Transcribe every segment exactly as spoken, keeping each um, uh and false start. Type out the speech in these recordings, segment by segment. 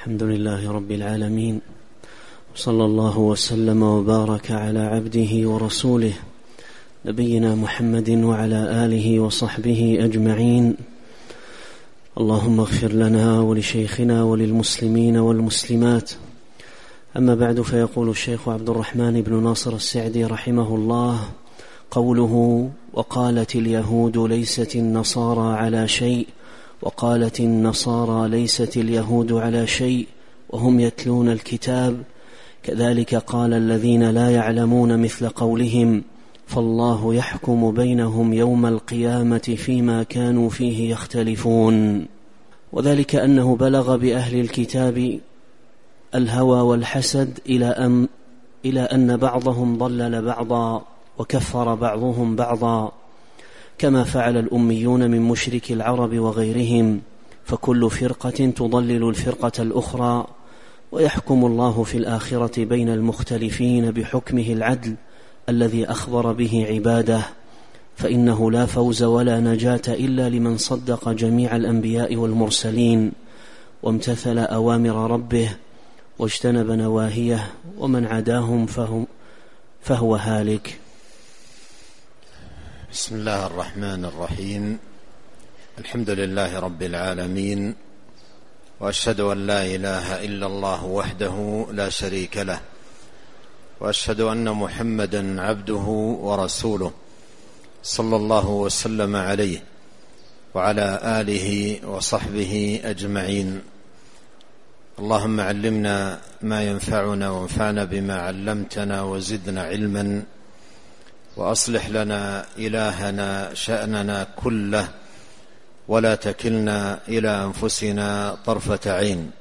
الحمد لله رب العالمين، صلى الله وسلم وبارك على عبده ورسوله نبينا محمد وعلى آله وصحبه أجمعين. اللهم اغفر لنا ولشيخنا وللمسلمين والمسلمات. أما بعد، فيقول الشيخ عبد الرحمن بن ناصر السعدي رحمه الله: قوله وقالت اليهود ليست النصارى على شيء، وقالت النصارى ليست اليهود على شيء وهم يتلون الكتاب، كذلك قال الذين لا يعلمون مثل قولهم، فالله يحكم بينهم يوم القيامة فيما كانوا فيه يختلفون. وذلك أنه بلغ بأهل الكتاب الهوى والحسد إلى أن, إلى أن بعضهم ضلل بعضا وكفر بعضهم بعضا، كما فعل الأميون من مشرك العرب وغيرهم، فكل فرقة تضلل الفرقة الأخرى، ويحكم الله في الآخرة بين المختلفين بحكمه العدل الذي أخبر به عباده، فإنه لا فوز ولا نجاة إلا لمن صدق جميع الأنبياء والمرسلين وامتثل أوامر ربه واجتنب نواهيه، ومن عداهم فهو, فهو هالك. بسم الله الرحمن الرحيم. الحمد لله رب العالمين، وأشهد أن لا إله إلا الله وحده لا شريك له، وأشهد أن محمدا عبده ورسوله، صلى الله وسلم عليه وعلى آله وصحبه أجمعين. اللهم علمنا ما ينفعنا وانفعنا بما علمتنا وزدنا علما، وأصلح لنا إلهنا شأننا كله، ولا تكلنا إلى أنفسنا طرفة عين.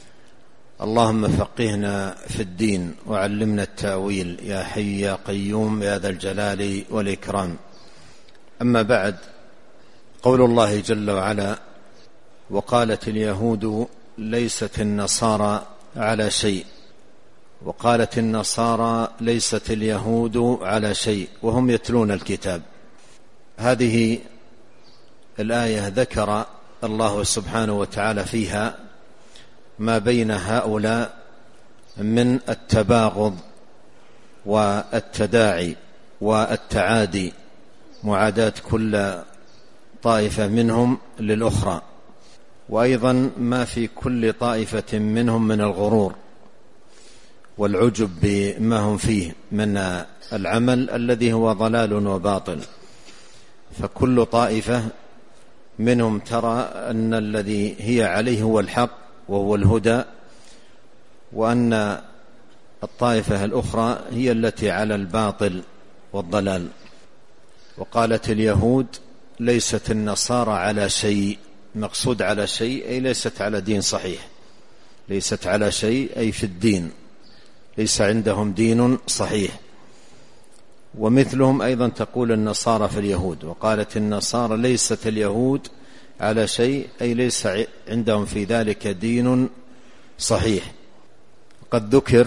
اللهم فقهنا في الدين وعلمنا التأويل، يا حي يا قيوم يا ذا الجلال والإكرام. أما بعد، قول الله جل وعلا: وقالت اليهود ليست النصارى على شيء، وقالت النصارى ليست اليهود على شيء وهم يتلون الكتاب. هذه الآية ذكر الله سبحانه وتعالى فيها ما بين هؤلاء من التباغض والتداعي والتعادي، معاداة كل طائفة منهم للأخرى، وأيضا ما في كل طائفة منهم من الغرور والعجب بما هم فيه من العمل الذي هو ضلال وباطل. فكل طائفة منهم ترى أن الذي هي عليه هو الحق وهو الهدى، وأن الطائفة الأخرى هي التي على الباطل والضلال. وقالت اليهود ليست النصارى على شيء، مقصود على شيء أي ليست على دين صحيح، ليست على شيء أي في الدين، ليس عندهم دين صحيح. ومثلهم أيضا تقول النصارى في اليهود، وقالت النصارى ليست اليهود على شيء أي ليس عندهم في ذلك دين صحيح. قد ذكر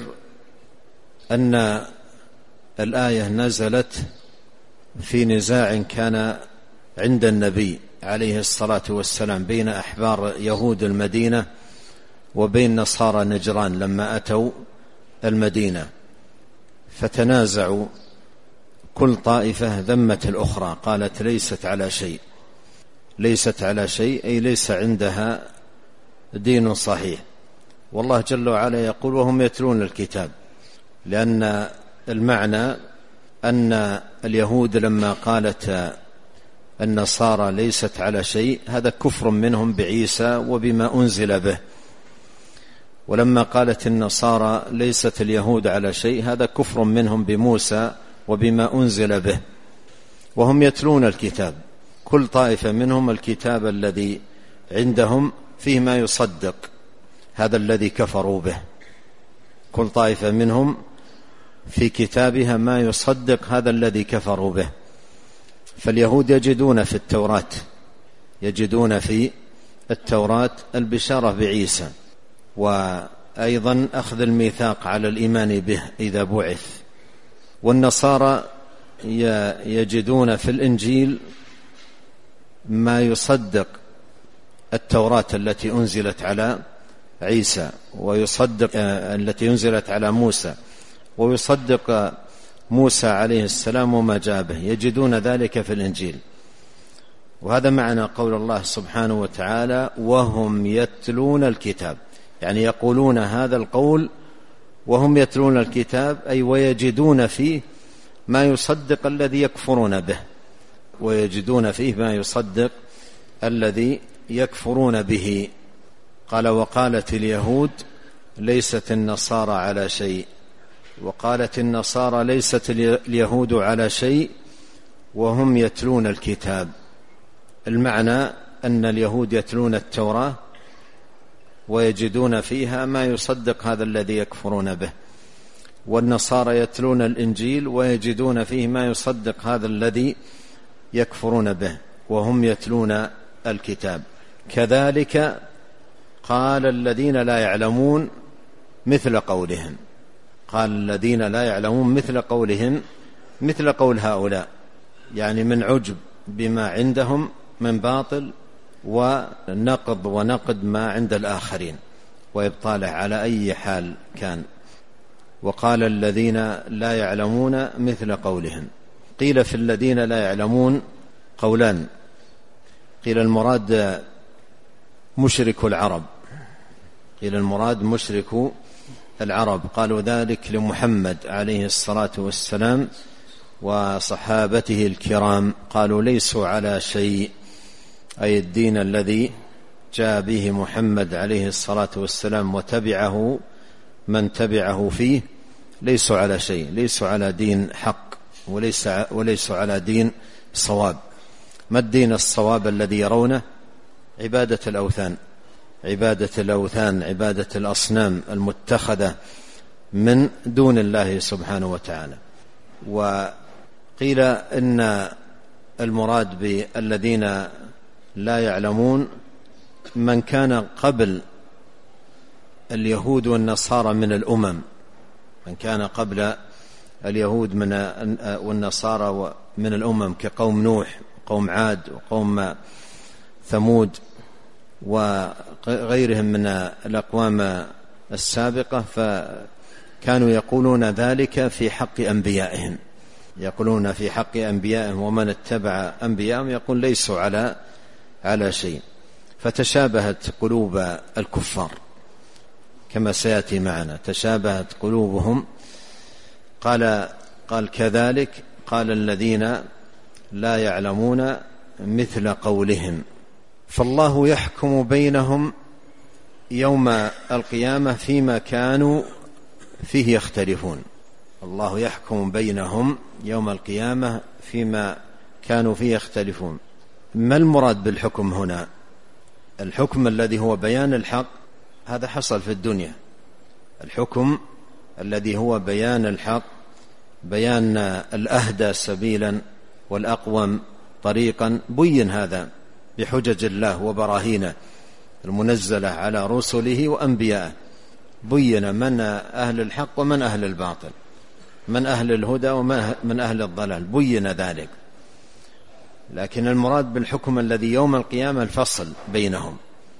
أن الآية نزلت في نزاع كان عند النبي عليه الصلاة والسلام بين أحبار يهود المدينة وبين نصارى نجران لما أتوا المدينة، فتنازعوا، كل طائفة ذمت الأخرى، قالت ليست على شيء، ليست على شيء أي ليس عندها دين صحيح. والله جل وعلا يقول وهم يتلون الكتاب، لأن المعنى أن اليهود لما قالت النصارى ليست على شيء هذا كفر منهم بعيسى وبما أنزل به، ولما قالت النصارى ليست اليهود على شيء هذا كفر منهم بموسى وبما أنزل به. وهم يتلون الكتاب، كل طائفة منهم الكتاب الذي عندهم فيه ما يصدق هذا الذي كفروا به، كل طائفة منهم في كتابها ما يصدق هذا الذي كفروا به. فاليهود يجدون في التوراة يجدون في التوراة البشارة بعيسى، وأيضا أخذ الميثاق على الإيمان به إذا بعث. والنصارى يجدون في الإنجيل ما يصدق التوراة التي أنزلت على عيسى ويصدق التي ينزلت على موسى ويصدق موسى عليه السلام وما جاء به، يجدون ذلك في الإنجيل. وهذا معنى قول الله سبحانه وتعالى وهم يتلون الكتاب، يعني يقولون هذا القول وهم يتلون الكتاب، أي ويجدون فيه ما يصدق الذي يكفرون به، ويجدون فيه ما يصدق الذي يكفرون به. قال وقالت اليهود ليست النصارى على شيء، وقالت النصارى ليست اليهود على شيء وهم يتلون الكتاب. المعنى أن اليهود يتلون التوراة ويجدون فيها ما يصدق هذا الذي يكفرون به، والنصارى يتلون الإنجيل ويجدون فيه ما يصدق هذا الذي يكفرون به وهم يتلون الكتاب. كذلك قال الذين لا يعلمون مثل قولهم، قال الذين لا يعلمون مثل قولهم، مثل قول هؤلاء، يعني من عجب بما عندهم من باطل ونقض ونقد ما عند الآخرين وإبطاله على أي حال كان. وقال الذين لا يعلمون مثل قولهم. قيل في الذين لا يعلمون قولان، قيل المراد مشرك العرب، قيل المراد مشرك العرب، قالوا ذلك لمحمد عليه الصلاة والسلام وصحابته الكرام، قالوا ليسوا على شيء، أي الدين الذي جاء به محمد عليه الصلاة والسلام وتبعه من تبعه فيه، ليسوا على شيء، ليسوا على دين حق، وليس وليسوا على دين صواب. ما الدين الصواب الذي يرونه؟ عبادة الأوثان، عبادة الأوثان، عبادة الأصنام المتخذة من دون الله سبحانه وتعالى. وقيل إن المراد بالذين لا يعلمون من كان قبل اليهود والنصارى من الأمم، من كان قبل اليهود من والنصارى من الأمم، كقوم نوح وقوم عاد وقوم ثمود وغيرهم من الأقوام السابقة، فكانوا يقولون ذلك في حق أنبيائهم، يقولون في حق أنبيائهم ومن اتبع أنبيائهم يقول ليسوا على على شيء، فتشابهت قلوب الكفار كما سيأتي معنا، تشابهت قلوبهم. قال قال كذلك قال الذين لا يعلمون مثل قولهم، فالله يحكم بينهم يوم القيامة فيما كانوا فيه يختلفون. الله يحكم بينهم يوم القيامة فيما كانوا فيه يختلفون. ما المراد بالحكم هنا؟ الحكم الذي هو بيان الحق هذا حصل في الدنيا، الحكم الذي هو بيان الحق، بيان الأهدى سبيلا والأقوم طريقا، بين هذا بحجج الله وبراهينه المنزلة على رسله وأنبيائه، بين من أهل الحق ومن أهل الباطل، من أهل الهدى ومن أهل الضلال، بين ذلك. لكن المراد بالحكم الذي يوم القيامة الفصل بينهم،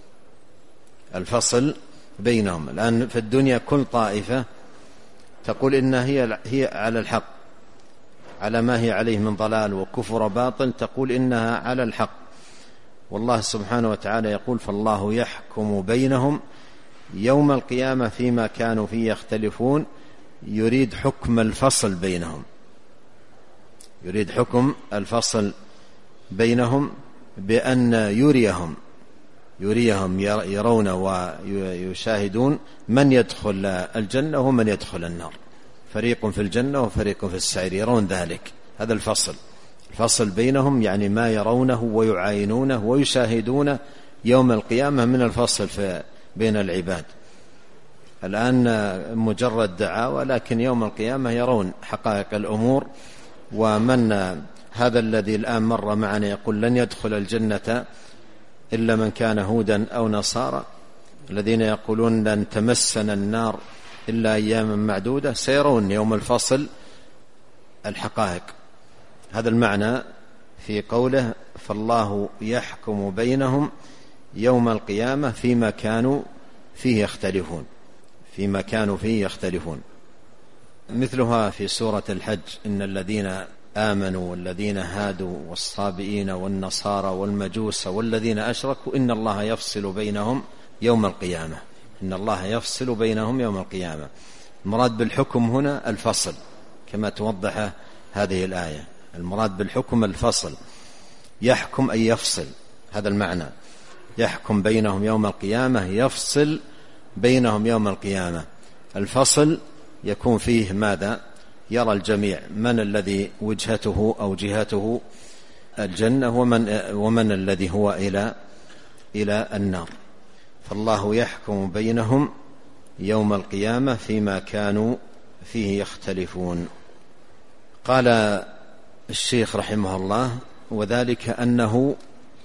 الفصل بينهم. الآن في الدنيا كل طائفة تقول إنها هي هي على الحق، على ما هي عليه من ضلال وكفر باطل، تقول إنها على الحق، والله سبحانه وتعالى يقول فالله يحكم بينهم يوم القيامة فيما كانوا فيه يختلفون، يريد حكم الفصل بينهم، يريد حكم الفصل بينهم بأن يريهم يريهم يرون ويشاهدون من يدخل الجنة ومن يدخل النار، فريق في الجنة وفريق في السعير، يرون ذلك. هذا الفصل، الفصل بينهم يعني ما يرونه ويعاينونه ويشاهدونه يوم القيامة من الفصل في بين العباد. الآن مجرد دعاوى، لكن يوم القيامة يرون حقائق الأمور. ومن هذا الذي الآن مر معنا يقول لن يدخل الجنة إلا من كان هودا أو نصارى، الذين يقولون لن تمسنا النار إلا أياما معدودة، سيرون يوم الفصل الحقائق. هذا المعنى في قوله فالله يحكم بينهم يوم القيامة فيما كانوا فيه يختلفون فيما كانوا فيه يختلفون. مثلها في سورة الحج: إن الذين آمنوا والذين هادوا والصابئين والنصارى والمجوس والذين أشركوا إن الله يفصل بينهم يوم القيامة. إن الله يفصل بينهم يوم القيامة. المراد بالحكم هنا الفصل كما توضح هذه الآية. المراد بالحكم الفصل، يحكم أي يفصل، هذا المعنى. يحكم بينهم يوم القيامة، يفصل بينهم يوم القيامة. الفصل يكون فيه ماذا؟ يرى الجميع من الذي وجهته أو جهته الجنة ومن, ومن الذي هو إلى إلى النار. فالله يحكم بينهم يوم القيامة فيما كانوا فيه يختلفون. قال الشيخ رحمه الله: وذلك أنه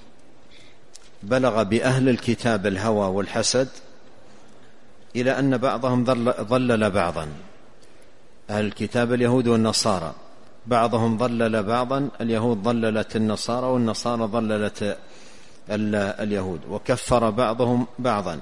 بلغ بأهل الكتاب الهوى والحسد إلى أن بعضهم ضلل بعضا. أهل الكتاب اليهود والنصارى بعضهم ضلل بعضا، اليهود ضللت النصارى والنصارى ضللت اليهود، وكفر بعضهم بعضا،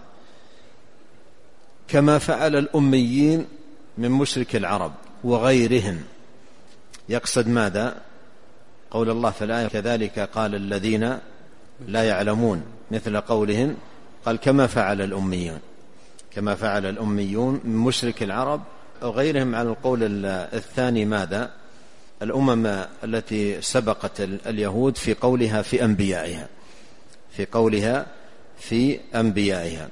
كما فعل الأميين من مشرك العرب وغيرهم. يقصد ماذا؟ قول الله في الآية: كذلك قال الذين لا يعلمون، مثل قولهم قال كما فعل الأميون، كما فعل الأميون من مشرك العرب وغيرهم. على القول الثاني ماذا؟ الأمم التي سبقت اليهود في قولها في أنبيائها، في قولها في أنبيائها.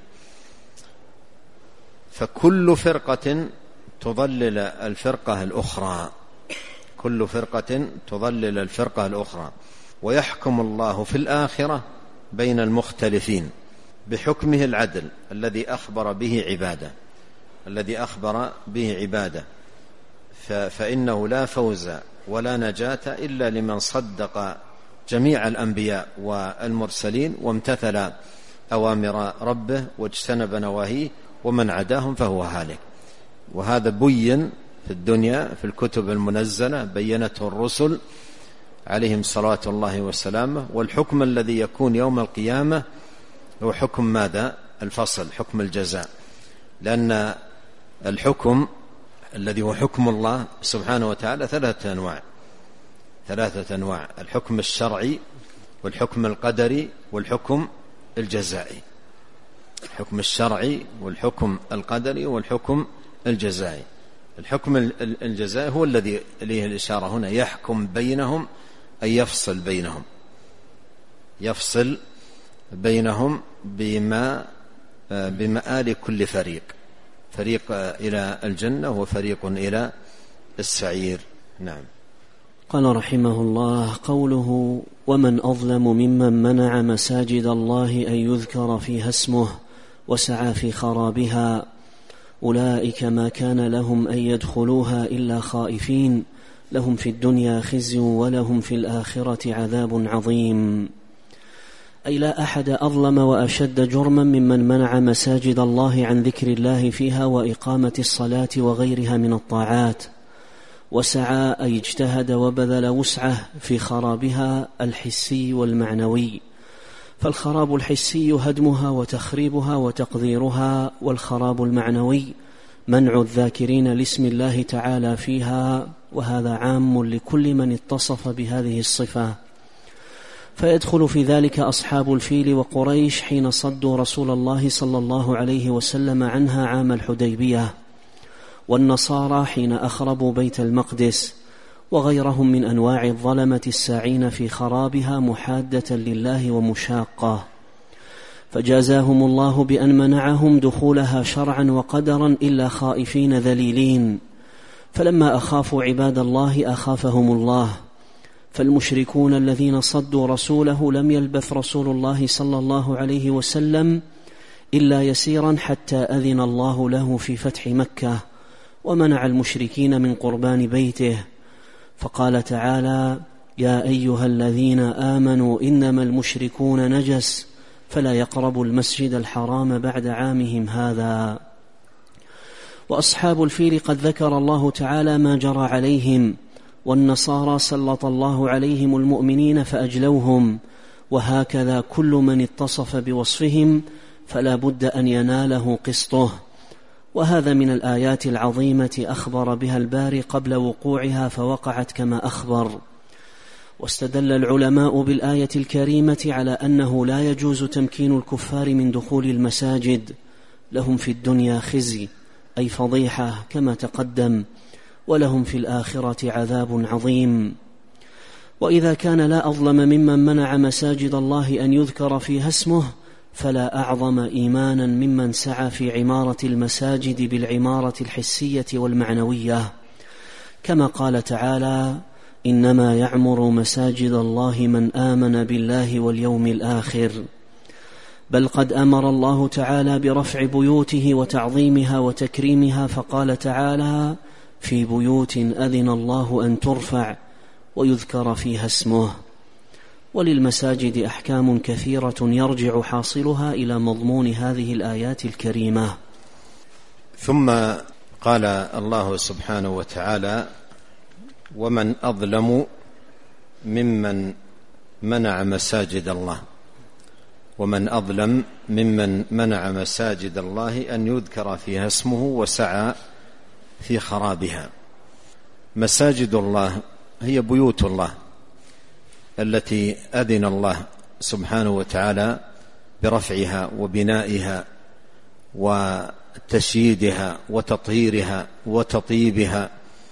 فكل فرقة تضلل الفرقة الأخرى، كل فرقة تضلل الفرقة الأخرى. ويحكم الله في الآخرة بين المختلفين بحكمه العدل الذي أخبر به عباده، الذي أخبر به عباده. فإنه لا فوز ولا نجاة إلا لمن صدق جميع الأنبياء والمرسلين وامتثل أوامر ربه واجتنب نواهيه، ومن عداهم فهو هالك. وهذا بين في الدنيا في الكتب المنزلة، بينته الرسل عليهم صلاة الله وسلامه. والحكم الذي يكون يوم القيامة هو حكم ماذا؟ الفصل، حكم الجزاء. لأن الحكم الذي هو حكم الله سبحانه وتعالى ثلاثة أنواع، ثلاثة أنواع: الحكم الشرعي والحكم القدري والحكم الجزائي. الحكم الشرعي والحكم القدري والحكم الجزائي. الحكم الجزائي هو الذي إليه الإشارة هنا: يحكم بينهم أي يفصل بينهم، يفصل بينهم بما بمآل كل فريق، فريق إلى الجنة وفريق إلى السعير. نعم. قال رحمه الله: قوله: ومن أظلم ممن منع مساجد الله أن يذكر فيها اسمه وسعى في خرابها، أولئك ما كان لهم أن يدخلوها إلا خائفين، لهم في الدنيا خزي ولهم في الآخرة عذاب عظيم. أي لا أحد أظلم وأشد جرما ممن منع مساجد الله عن ذكر الله فيها وإقامة الصلاة وغيرها من الطاعات، وسعى أي اجتهد وبذل وسعه في خرابها الحسي والمعنوي. فالخراب الحسي هدمها وتخريبها وتقذيرها، والخراب المعنوي منع الذاكرين لاسم الله تعالى فيها، وهذا عام لكل من اتصف بهذه الصفة. فيدخل في ذلك أصحاب الفيل وقريش حين صدوا رسول الله صلى الله عليه وسلم عنها عام الحديبية، والنصارى حين أخربوا بيت المقدس، وغيرهم من أنواع الظلمة الساعين في خرابها محادة لله ومشاقة. فجازاهم الله بأن منعهم دخولها شرعا وقدرا إلا خائفين ذليلين، فلما أخافوا عباد الله أخافهم الله. فالمشركون الذين صدوا رسوله لم يلبث رسول الله صلى الله عليه وسلم إلا يسيرا حتى أذن الله له في فتح مكة، ومنع المشركين من قربان بيته. فقال تعالى: يا أيها الذين آمنوا إنما المشركون نجس فلا يقربوا المسجد الحرام بعد عامهم هذا. وأصحاب الفيل قد ذكر الله تعالى ما جرى عليهم، والنصارى سلط الله عليهم المؤمنين فأجلوهم، وهكذا كل من اتصف بوصفهم فلا بد أن يناله قسطه. وهذا من الآيات العظيمة أخبر بها الباري قبل وقوعها فوقعت كما أخبر. واستدل العلماء بالآية الكريمة على أنه لا يجوز تمكين الكفار من دخول المساجد، لهم في الدنيا خزي أي فضيحة كما تقدم، ولهم في الآخرة عذاب عظيم. وإذا كان لا أظلم ممن منع مساجد الله أن يذكر فيها اسمه، فلا أعظم إيمانا ممن سعى في عمارة المساجد بالعمارة الحسية والمعنوية، كما قال تعالى: إنما يعمر مساجد الله من آمن بالله واليوم الآخر. بل قد أمر الله تعالى برفع بيوته وتعظيمها وتكريمها، فقال تعالى: في بيوت أذن الله أن ترفع ويذكر فيها اسمه. وللمساجد أحكام كثيرة يرجع حاصلها إلى مضمون هذه الآيات الكريمة. ثم قال الله سبحانه وتعالى: ومن أظلم ممن منع مساجد الله ومن أظلم ممن منع مساجد الله أن يذكر فيها اسمه وسعى في خرابها. مساجد الله هي بيوت الله التي أذن الله سبحانه وتعالى برفعها وبنائها وتشييدها وتطهيرها وتطيبها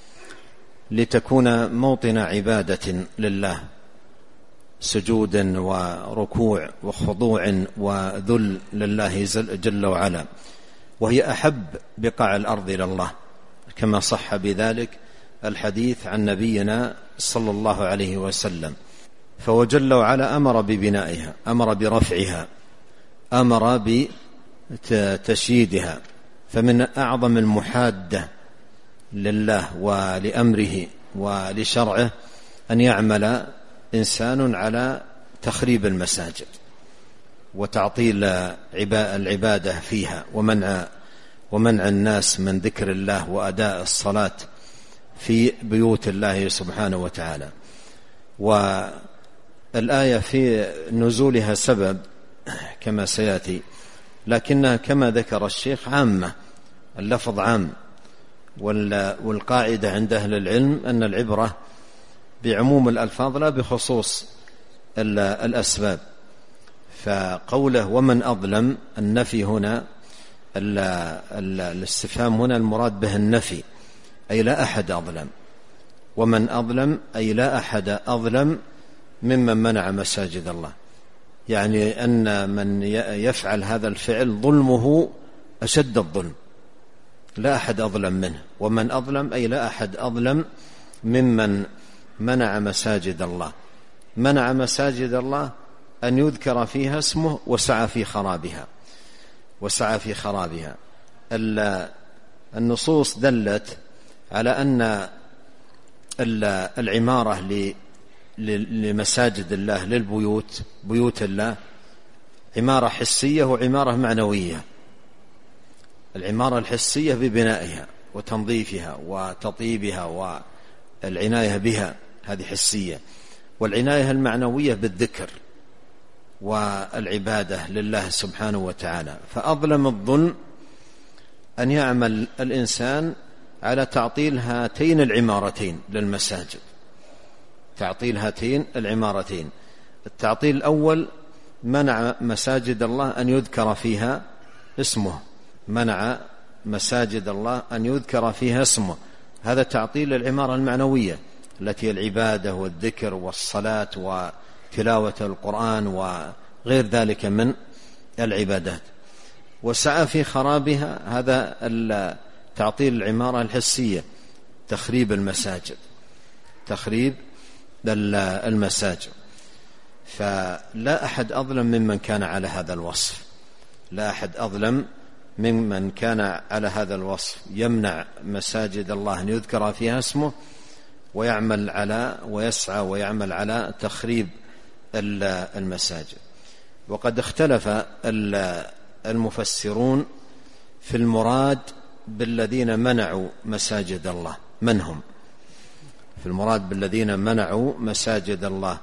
لتكون موطن عبادة لله، سجود وركوع وخضوع وذل لله جل وعلا، وهي أحب بقاع الأرض إلى الله، كما صح بذلك الحديث عن نبينا صلى الله عليه وسلم. فهو جل وعلا أمر ببنائها، أمر برفعها، أمر بتشييدها. فمن أعظم المحادة لله ولأمره ولشرعه أن يعمل إنسان على تخريب المساجد وتعطيل العبادة فيها، ومنع ومنع الناس من ذكر الله وأداء الصلاة في بيوت الله سبحانه وتعالى. والآية في نزولها سبب كما سيأتي، لكنها كما ذكر الشيخ عامة، اللفظ عام، والقاعدة عند أهل العلم أن العبرة بعموم الألفاظ لا بخصوص الأسباب. فقوله ومن أظلم، النفي هنا، الاستفهام هنا المراد به النفي، أي لا أحد أظلم. ومن أظلم أي لا أحد أظلم ممن منع مساجد الله، يعني أن من يفعل هذا الفعل ظلمه أشد الظلم، لا أحد أظلم منه. ومن أظلم أي لا أحد أظلم ممن منع مساجد الله. منع مساجد الله أن يذكر فيها اسمه وسعى في خرابها وسعى في خرابها. النصوص دلت على أن العمارة لمساجد الله، للبيوت، بيوت الله، عمارة حسية وعمارة معنوية. العمارة الحسية ببنائها وتنظيفها وتطيبها والعناية بها، هذه حسية. والعناية المعنوية بالذكر والعبادة لله سبحانه وتعالى. فأظلم الظلم أن يعمل الإنسان على تعطيل هاتين العمارتين للمساجد، تعطيل هاتين العمارتين. التعطيل الأول منع مساجد الله أن يذكر فيها اسمه، منع مساجد الله أن يذكر فيها اسمه، هذا تعطيل العمارة المعنوية التي العبادة والذكر والصلاة وتلاوة القرآن وغير ذلك من العبادات. وسعى في خرابها، هذا تعطيل العمارة الحسية، تخريب المساجد، تخريب المساجد. فلا أحد أظلم ممن كان على هذا الوصف، لا أحد أظلم ممن كان على هذا الوصف، يمنع مساجد الله أن يذكر فيها اسمه ويعمل على ويسعى ويعمل على تخريب المساجد. وقد اختلف المفسرون في المراد بالذين منعوا مساجد الله، من هم؟ في المراد بالذين منعوا مساجد الله،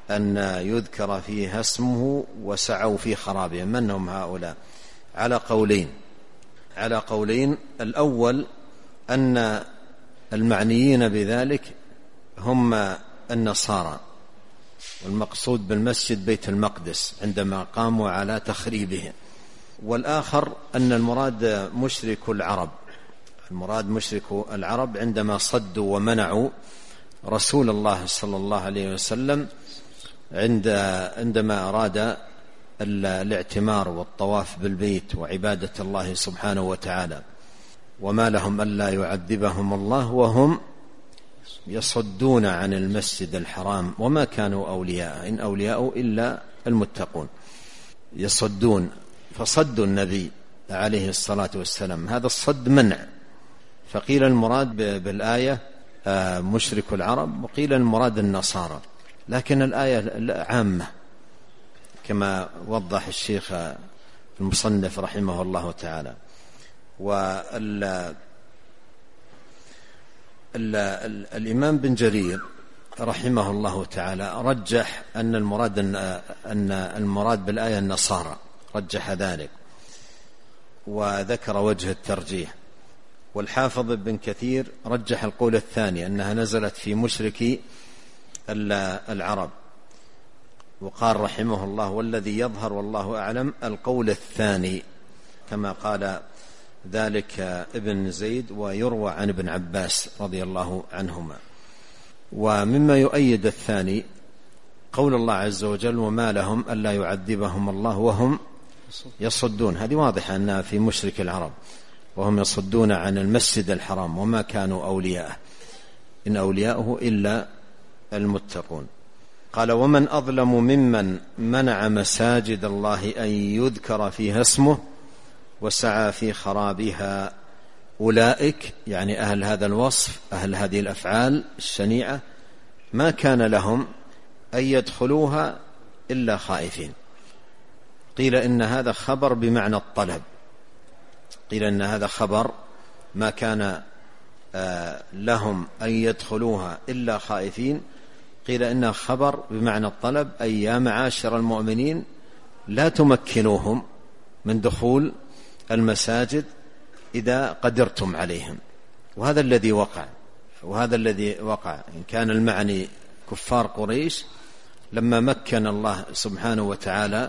أن يذكر فيها اسمه وسعوا في خرابه. من هم هؤلاء؟ على قولين على قولين الأول أن المعنيين بذلك هم النصارى، والمقصود بالمسجد بيت المقدس عندما قاموا على تخريبه. والآخر أن المراد مشرك العرب المراد مشرك العرب عندما صدوا ومنعوا رسول الله صلى الله عليه وسلم عند عندما أراد الاعتمار والطواف بالبيت وعبادة الله سبحانه وتعالى. وما لهم ألا يعذبهم الله وهم يصدون عن المسجد الحرام وما كانوا أولياء إن أولياء إلا المتقون. يصدون، فصدوا النبي عليه الصلاة والسلام، هذا الصد منع. فقيل المراد بالآية مشرك العرب، وقيل المراد النصارى، لكن الآية عامة كما وضح الشيخ المصنف رحمه الله تعالى. والإمام بن جرير رحمه الله تعالى رجح أن المراد أن المراد بالآية النصارى، رجح ذلك وذكر وجه الترجيح. والحافظ ابن كثير رجح القول الثاني أنها نزلت في مشركي العرب، وقال رحمه الله والذي يظهر والله أعلم القول الثاني، كما قال ذلك ابن زيد ويروى عن ابن عباس رضي الله عنهما. ومما يؤيد الثاني قول الله عز وجل وما لهم ألا يعذبهم الله وهم يصدون، هذه واضحة أنها في مشرك العرب، وهم يصدون عن المسجد الحرام وما كانوا أولياءه إن أولياؤه إلا المتقون. قال ومن أظلم ممن منع مساجد الله أن يذكر فيها اسمه وسعى في خرابها. أولئك يعني أهل هذا الوصف، أهل هذه الأفعال الشنيعة، ما كان لهم أن يدخلوها إلا خائفين. قيل إن هذا خبر بمعنى الطلب، قيل إن هذا خبر ما كان لهم أن يدخلوها إلا خائفين، قيل إنه خبر بمعنى الطلب، أي يا معاشر المؤمنين لا تمكنوهم من دخول المساجد إذا قدرتم عليهم. وهذا الذي وقع وهذا الذي وقع إن كان المعني كفار قريش لما مكن الله سبحانه وتعالى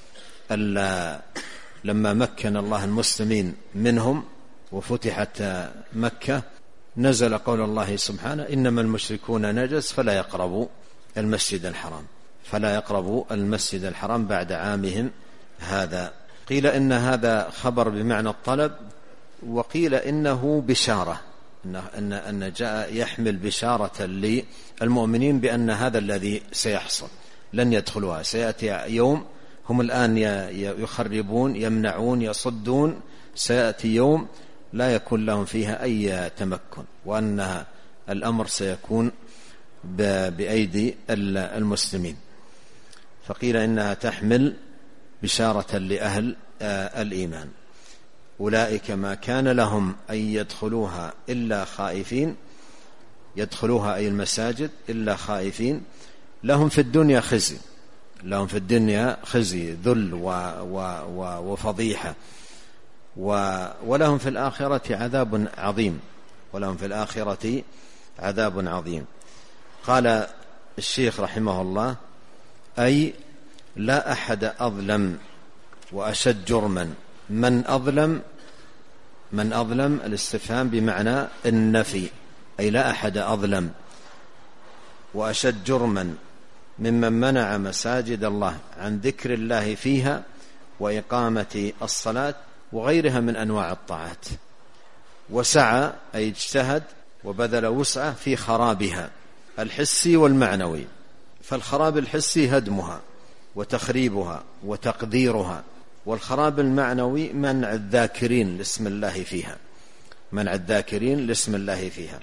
لما مكن الله المسلمين منهم وفتحت مكة، نزل قول الله سبحانه إنما المشركون نجس فلا يقربوا المسجد الحرام فلا يقربوا المسجد الحرام بعد عامهم هذا. قيل إن هذا خبر بمعنى الطلب، وقيل إنه بشارة، أن أن جاء يحمل بشارة للمؤمنين بأن هذا الذي سيحصل لن يدخلوها. سيأتي يوم هم الآن يخربون يمنعون يصدون، سيأتي يوم لا يكون لهم فيها أي تمكن، وأن الأمر سيكون بأيدي المسلمين. فقيل إنها تحمل بشارة لأهل الإيمان. أولئك ما كان لهم أن يدخلوها إلا خائفين، يدخلوها أي المساجد إلا خائفين، لهم في الدنيا خزي لهم في الدنيا خزي ذل و و و وفضيحة، و ولهم في الآخرة عذاب عظيم ولهم في الآخرة عذاب عظيم. قال الشيخ رحمه الله أي لا أحد أظلم وأشد جرما. من أظلم من أظلم الاستفهام بمعنى النفي، أي لا أحد أظلم وأشد جرما ممن منع مساجد الله عن ذكر الله فيها وإقامة الصلاة وغيرها من أنواع الطاعات. وسعى أي اجتهد وبذل وسعه في خرابها الحسي والمعنوي. فالخراب الحسي هدمها وتخريبها وتقديرها، والخراب المعنوي منع الذاكرين لاسم الله فيها منع الذاكرين لاسم الله فيها.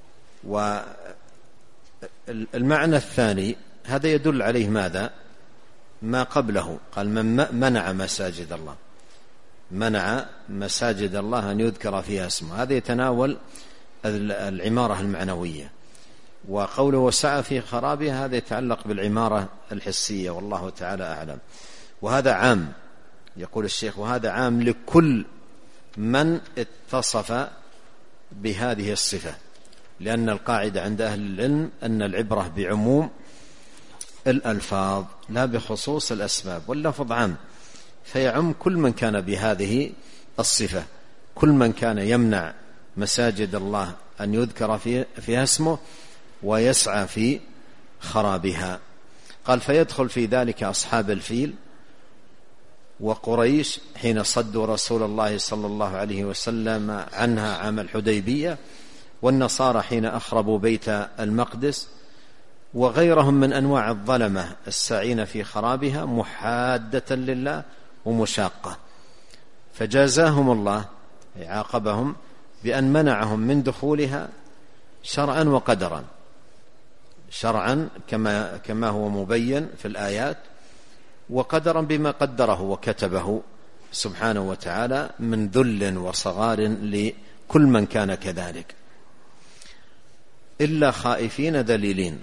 والمعنى الثاني هذا يدل عليه ماذا؟ ما قبله، قال من منع مساجد الله منع مساجد الله أن يذكر فيها اسمه، هذا يتناول العمارة المعنوية. وقوله وسعى في خرابها هذا يتعلق بالعمارة الحسية، والله تعالى أعلم. وهذا عام، يقول الشيخ، وهذا عام لكل من اتصف بهذه الصفة، لأن القاعدة عند أهل العلم أن العبرة بعموم الألفاظ لا بخصوص الأسباب، واللفظ عام فيعم كل من كان بهذه الصفة، كل من كان يمنع مساجد الله أن يذكر فيها اسمه ويسعى في خرابها. قال فيدخل في ذلك أصحاب الفيل وقريش حين صدوا رسول الله صلى الله عليه وسلم عنها عام الحديبية، والنصارى حين أخربوا بيت المقدس، وغيرهم من أنواع الظلمة الساعين في خرابها محادة لله ومشاقة، فجازاهم الله عاقبهم بأن منعهم من دخولها شرعا وقدرا، شرعا كما كما هو مبين في الآيات، وقدرا بما قدره وكتبه سبحانه وتعالى من ذل وصغار لكل من كان كذلك، إلا خائفين ذليلين،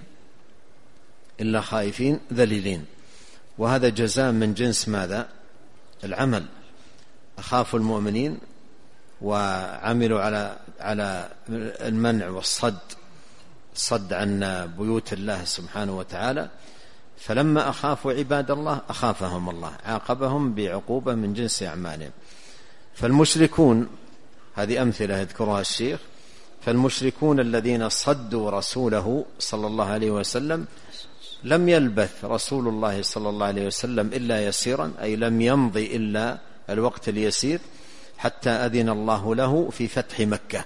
إلا خائفين ذليلين. وهذا جزاء من جنس ماذا؟ العمل. أخافوا المؤمنين وعملوا على على المنع والصد، صد عن بيوت الله سبحانه وتعالى، فلما أخافوا عباد الله أخافهم الله، عاقبهم بعقوبة من جنس أعمالهم. فالمشركون، هذه أمثلة يذكرها الشيخ، فالمشركون الذين صدوا رسوله صلى الله عليه وسلم لم يلبث رسول الله صلى الله عليه وسلم إلا يسيرا، أي لم يمضي إلا الوقت اليسير حتى أذن الله له في فتح مكة،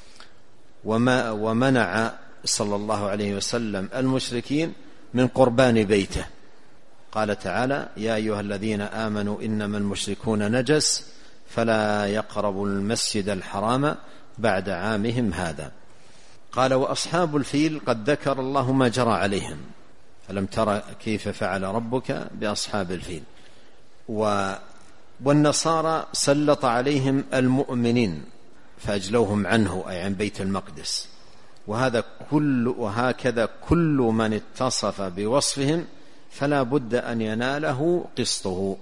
وما ومنع صلى الله عليه وسلم المشركين من قربان بيته. قال تعالى يا أيها الذين آمنوا إنما المشركون نجس فلا يقربوا المسجد الحرام بعد عامهم هذا. قال وأصحاب الفيل قد ذكر الله ما جرى عليهم، ألم ترى كيف فعل ربك بأصحاب الفيل. و والنصارى سلط عليهم المؤمنين فأجلوهم عنه، أي عن بيت المقدس. وهذا كل وهكذا كل من اتصف بوصفهم فلا بد أن يناله قسطه،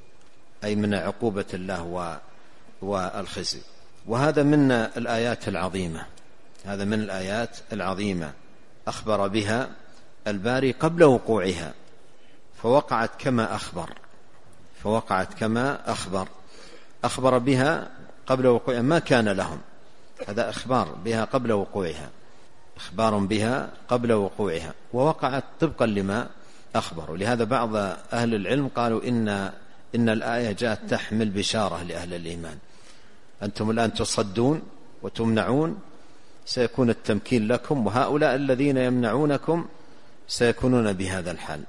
أي من عقوبة الله والخزي. وهذا من الآيات العظيمة، هذا من الآيات العظيمة أخبر بها الباري قبل وقوعها، فوقعت كما أخبر فوقعت كما أخبر أخبر بها قبل وقوعها، ما كان لهم، هذا إخبار بها قبل وقوعها، إخبار بها قبل وقوعها، ووقعت طبقا لما أخبروا. لهذا بعض أهل العلم قالوا إن إن الآية جاءت تحمل بشارة لأهل الإيمان، أنتم الآن تصدون وتمنعون، سيكون التمكين لكم، وهؤلاء الذين يمنعونكم سيكونون بهذا الحال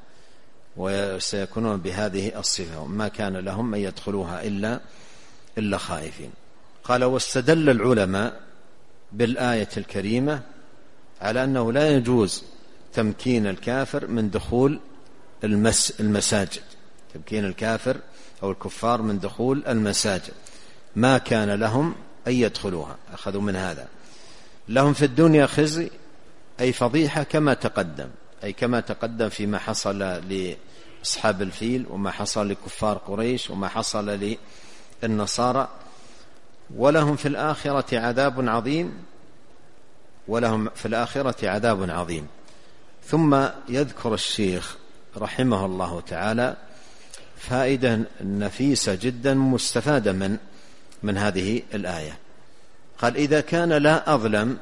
وسيكونون بهذه الصفة، ما كان لهم أن يدخلوها إلا إلا خائفين. قال واستدل العلماء بالآية الكريمة على أنه لا يجوز تمكين الكافر من دخول المس المساجد، تمكين الكافر أو الكفار من دخول المساجد، ما كان لهم أن يدخلوها. أخذوا من هذا لهم في الدنيا خزي، أي فضيحة، كما تقدم أي كما تقدم فيما حصل لأصحاب الفيل وما حصل لكفار قريش وما حصل للنصارى. ولهم في الآخرة عذاب عظيم ولهم في الآخرة عذاب عظيم. ثم يذكر الشيخ رحمه الله تعالى فائدة نفيسة جدا مستفادة من من هذه الآية. قال إذا كان لا أظلم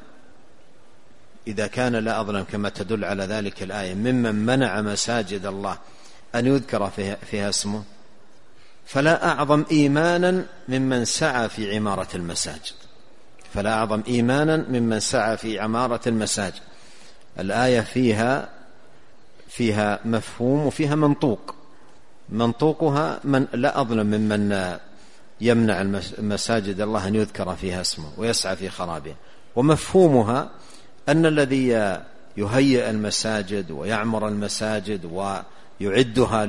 إذا كان لا أظلم كما تدل على ذلك الآية ممن منع مساجد الله أن يذكر فيها, فيها اسمه، فلا أعظم إيمانا ممن سعى في عمارة المساجد فلا أعظم إيمانا ممن سعى في عمارة المساجد. الآية فيها فيها مفهوم وفيها منطوق. منطوقها من لا أظلم ممن يمنع المساجد الله أن يذكر فيها اسمه ويسعى في خرابها، ومفهومها أن الذي يهيئ المساجد ويعمر المساجد ويعدها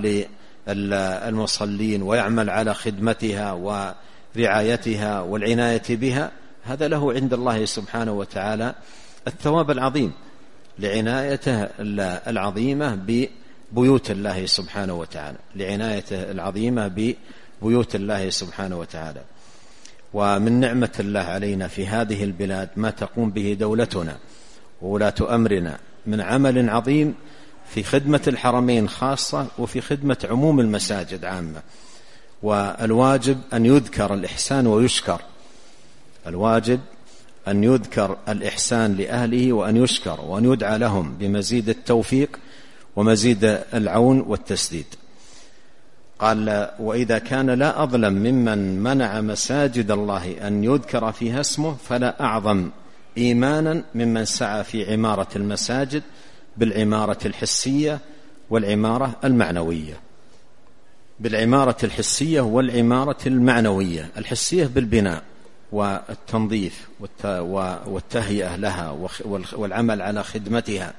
للمصلين ويعمل على خدمتها ورعايتها والعناية بها، هذا له عند الله سبحانه وتعالى الثواب العظيم. لعنايته العظيمة ببيوت الله سبحانه وتعالى، لعنايته العظيمة ببيوت الله سبحانه وتعالى. ومن نعمة الله علينا في هذه البلاد ما تقوم به دولتنا وولاة أمرنا من عمل عظيم في خدمة الحرمين خاصة وفي خدمة عموم المساجد عامة. والواجب أن يذكر الإحسان ويشكر، الواجب أن يذكر الإحسان لأهله وأن يشكر وأن يدعى لهم بمزيد التوفيق ومزيد العون والتسديد. قال: وإذا كان لا أظلم ممن منع مساجد الله أن يذكر فيها اسمه فلا أعظم إيمانا ممن سعى في عمارة المساجد بالعمارة الحسية والعمارة المعنوية، بالعمارة الحسية والعمارة المعنوية. الحسية بالبناء والتنظيف والتهيئة لها والعمل على خدمتها،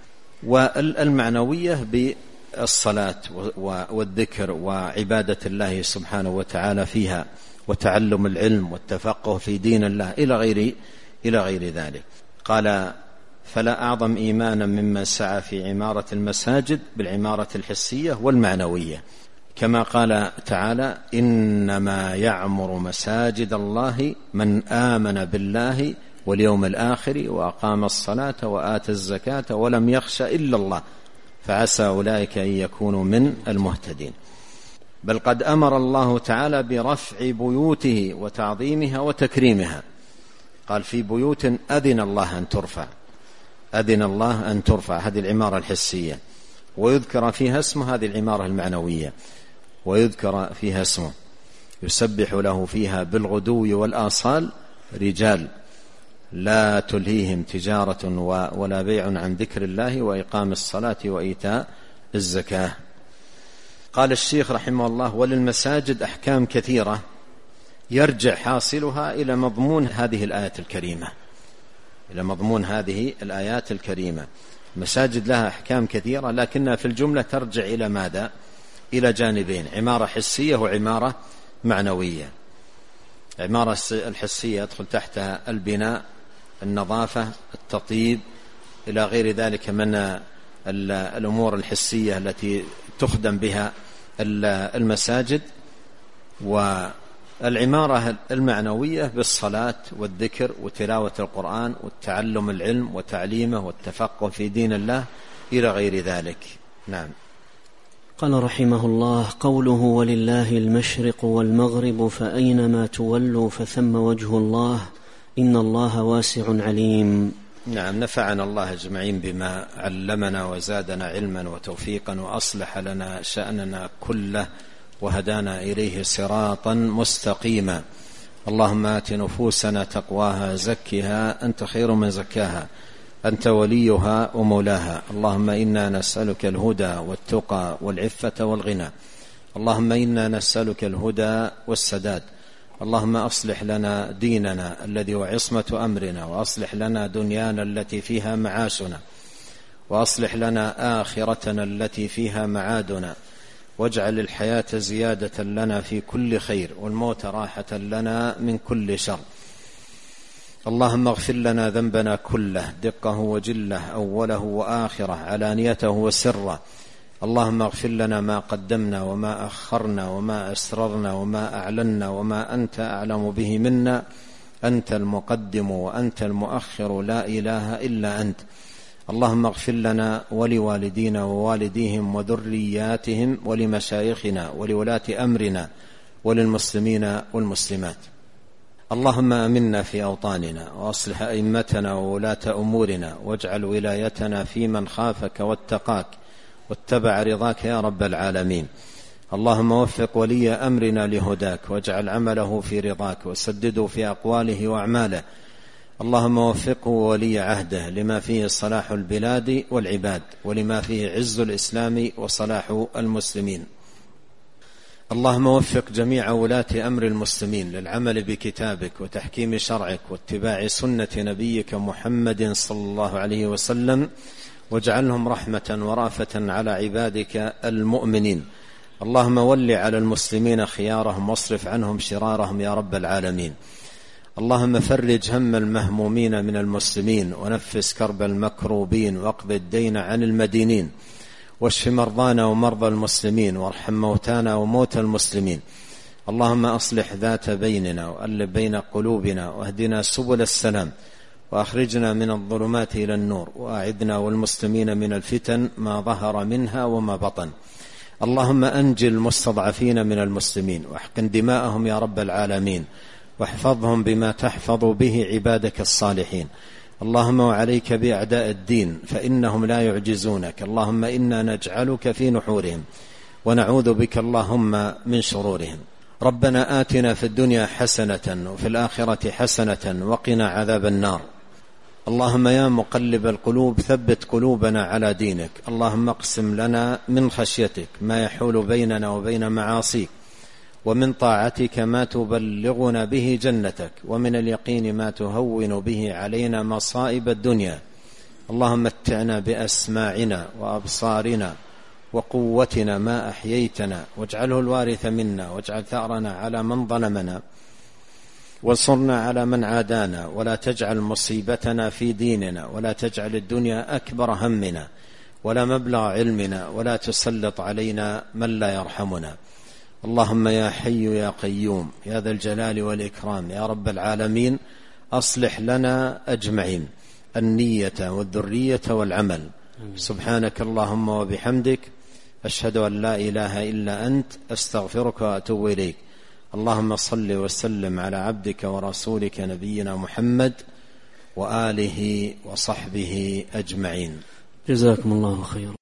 والمعنوية بالصلاة والذكر وعبادة الله سبحانه وتعالى فيها وتعلم العلم والتفقه في دين الله إلى غير إلى غير ذلك. قال: فلا أعظم إيمانا ممن سعى في عمارة المساجد بالعمارة الحسية والمعنوية، كما قال تعالى: إنما يعمر مساجد الله من آمن بالله واليوم الآخر وأقام الصلاة وآتى الزكاة ولم يخش إلا الله فعسى أولئك أن يكونوا من المهتدين. بل قد أمر الله تعالى برفع بيوته وتعظيمها وتكريمها. قال: في بيوت أذن الله أن ترفع، أذن الله أن ترفع، هذه العمارة الحسية، ويذكر فيها اسمه، هذه العمارة المعنوية، ويذكر فيها اسمه يسبح له فيها بالغدو والآصال رجال لا تلهيهم تجارة ولا بيع عن ذكر الله وإقام الصلاة وإيتاء الزكاة. قال الشيخ رحمه الله: وللمساجد أحكام كثيرة يرجع حاصلها إلى مضمون هذه الآيات الكريمة، إلى مضمون هذه الآيات الكريمة. المساجد لها أحكام كثيرة لكنها في الجملة ترجع إلى ماذا؟ إلى جانبين: عمارة حسية وعمارة معنوية. عمارة الحسية يدخل تحتها البناء، النظافة، التطيب، إلى غير ذلك من الأمور الحسية التي تخدم بها المساجد. والعمارة المعنوية بالصلاة والذكر وتلاوة القرآن والتعلم العلم وتعليمه والتفقه في دين الله إلى غير ذلك. نعم. قال رحمه الله: قوله ولله المشرق والمغرب فأينما تولوا فثم وجه الله إن الله واسع عليم. نعم. نفعنا الله أجمعين بما علمنا وزادنا علما وتوفيقا وأصلح لنا شأننا كله وهدانا إليه صراطا مستقيما. اللهم آت نفوسنا تقواها زكها أنت خير من زكاها أنت وليها ومولاها. اللهم إنا نسألك الهدى والتقى والعفة والغنى. اللهم إنا نسألك الهدى والسداد. اللهم أصلح لنا ديننا الذي هو عصمة أمرنا، وأصلح لنا دنيانا التي فيها معاشنا، وأصلح لنا آخرتنا التي فيها معادنا، واجعل الحياة زيادة لنا في كل خير والموت راحة لنا من كل شر. اللهم اغفر لنا ذنبنا كله دقه وجله أوله وآخره علانيته وسره. اللهم اغفر لنا ما قدمنا وما أخرنا وما أسررنا وما أعلنا وما أنت أعلم به منا. أنت المقدم وأنت المؤخر، لا إله إلا أنت. اللهم اغفر لنا ولوالدينا ووالديهم وذرياتهم ولمشايخنا ولولاة أمرنا وللمسلمين والمسلمات. اللهم آمنا في أوطاننا وأصلح أئمتنا وولاة أمورنا، واجعل ولايتنا في من خافك واتقاك واتبع رضاك يا رب العالمين. اللهم وفق ولي أمرنا لهداك، واجعل عمله في رضاك، وسدده في أقواله وأعماله. اللهم وفقه ولي عهده لما فيه صلاح البلاد والعباد، ولما فيه عز الإسلام وصلاح المسلمين. اللهم وفق جميع ولاة أمر المسلمين للعمل بكتابك وتحكيم شرعك واتباع سنة نبيك محمد صلى الله عليه وسلم، واجعلهم رحمة ورافة على عبادك المؤمنين. اللهم ول على المسلمين خيارهم واصرف عنهم شرارهم يا رب العالمين. اللهم فرج هم المهمومين من المسلمين، ونفس كرب المكروبين، واقض الدين عن المدينين، واشف مرضانا ومرضى المسلمين، وارحم موتانا وموتى المسلمين. اللهم أصلح ذات بيننا، وألف بين قلوبنا، واهدنا سبل السلام، وأخرجنا من الظلمات إلى النور، وأعذنا والمسلمين من الفتن ما ظهر منها وما بطن. اللهم أنجي المستضعفين من المسلمين، واحقن دماءهم يا رب العالمين، واحفظهم بما تحفظ به عبادك الصالحين. اللهم وعليك بأعداء الدين فإنهم لا يعجزونك. اللهم إنا نجعلك في نحورهم، ونعوذ بك اللهم من شرورهم. ربنا آتنا في الدنيا حسنة، وفي الآخرة حسنة، وقنا عذاب النار. اللهم يا مقلب القلوب ثبت قلوبنا على دينك. اللهم اقسم لنا من خشيتك ما يحول بيننا وبين معاصيك، ومن طاعتك ما تبلغنا به جنتك، ومن اليقين ما تهون به علينا مصائب الدنيا. اللهم متعنا بأسماعنا وأبصارنا وقوتنا ما أحييتنا، واجعله الوارث منا، واجعل ثأرنا على من ظلمنا، وانصرنا على من عادانا، ولا تجعل مصيبتنا في ديننا، ولا تجعل الدنيا أكبر همنا ولا مبلغ علمنا، ولا تسلط علينا من لا يرحمنا. اللهم يا حي يا قيوم يا ذا الجلال والإكرام يا رب العالمين، أصلح لنا أجمعين النية والذرية والعمل. سبحانك اللهم وبحمدك، أشهد أن لا إله إلا أنت، أستغفرك وأتوب إليك. اللهم صل وسلم على عبدك ورسولك نبينا محمد وآله وصحبه أجمعين. جزاكم الله خيرا.